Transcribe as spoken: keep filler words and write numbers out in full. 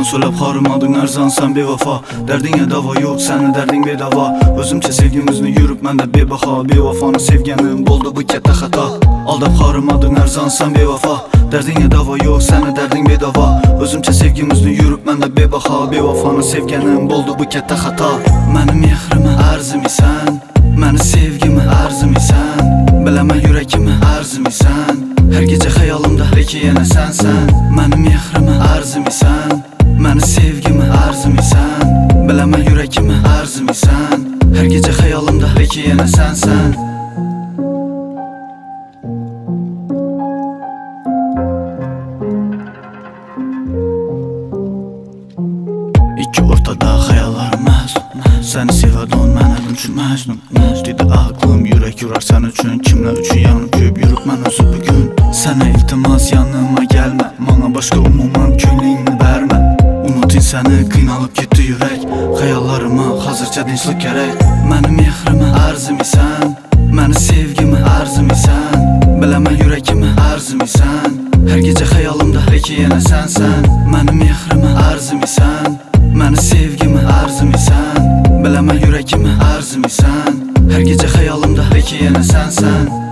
Yalan söylep harımadın erzan sen bevafa. Derdine dava yok senin derdin bedava. Özümçe sevgimizini yürüp mən də bebaha. Bevafanı sevgənim boldu bu kətdə xəta. Aldab harımadın erzan sen bevafa. Derdine dava yok senin derdin bedava. Özümçe sevgimizini yürüp mən də bebaha. Bevafanı sevgənim boldu bu kətdə xəta. Mənim mehrimə ərzimisən, məni sevgimə ərzimisən. Biləmə yürəkimə ərzimisən. Hər gecə xəyalımda ki yenə sənsən. Mənim mehrimə ərzimisən, məni sevgimə ərzimisən. Biləmə yürəkimə ərzimisən. Hər gecə xəyalımda ki yenə sənsən. İki ortada xəyallarım məzun. Səni sevədən mən əlim üçün məcnun. Dedi aklım yürək yurar sən üçün. Kimlə üçün yanıb göyüb yürüb mən özü bugün. Sənə iltimas yanıma gəlmə. Mana başqa umuman köynəyini bərmə. Unutin səni qıynalıb getdi yürək. Xəyallarıma hazırca dinclik gərək. Mənim mehrimə ərzimisən, məni sevgimə ərzimisən. Biləmə yürəkimə ərzimisən. Hər gecə xəyalımda ki yenə sənsən. Mənim mehrimə ərzimisən, məni sevgimə ərzimisən. Biləmə yürəkimə ərzimisən. Hər gecə xəyalımda ki yenə sənsən.